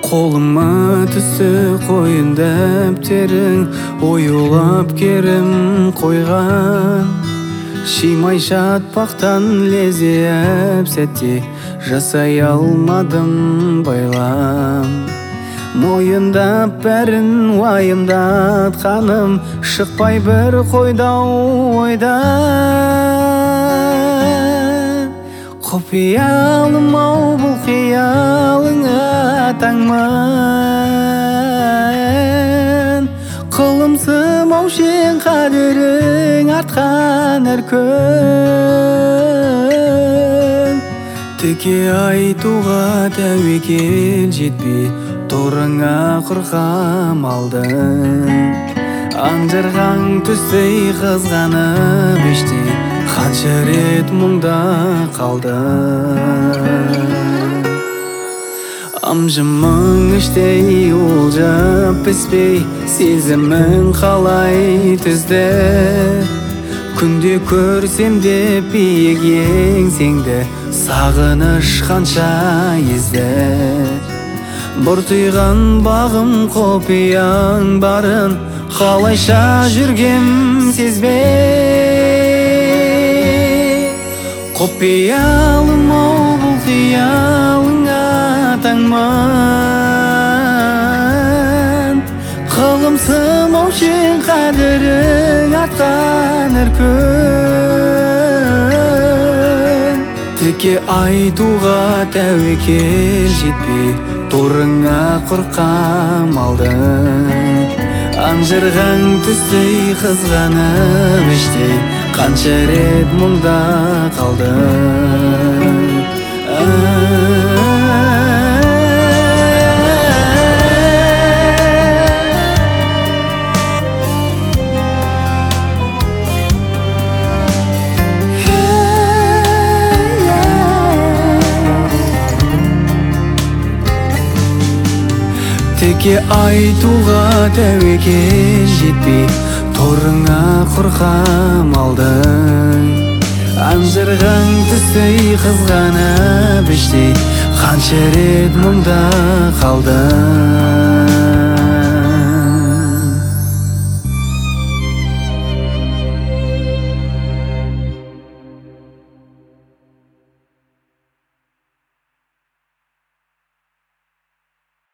Қолыма түсі қойын дәптерің, оюлап керім қойған. Шимай шатпақтан лезе әпсәтте, жасай алмадым байлам. Мойындап бәрін уайымдатқаным, шықпай бір қойдау ойдан. Құпиялым ау бұл қиялыңа таңмын, қылымсым ау сен қадірің артқан әр күн. Теке айтуға тәуекел жетпей, торыңа құрқам алдың. Анжырған түстей қызғанып іштей, қанша рет мұңда қалдың. Амжымың іштей олжап піспей, сезімің қалай түзді. Күнде көрсем де биік еңсеңді, сағыныш қанша езді. Бұртиған бағым құпияң барын, қалайша жүргем сезбей. Құпиялым ау бұл қиялыңа таңмын, қылымсым ау сен қадірің артқан әр күн. Теке айтуға тәуекел жетпей, торыңа құрқам алдың. Анжырған түстей қызғанып іштей, қанша рет мұңда қалдың. Теке айтуға тәуекел жетпей, торыңа құрқам алдың. Анжырған түстей қызғанып іштей, қанша рет мұңда қалдың.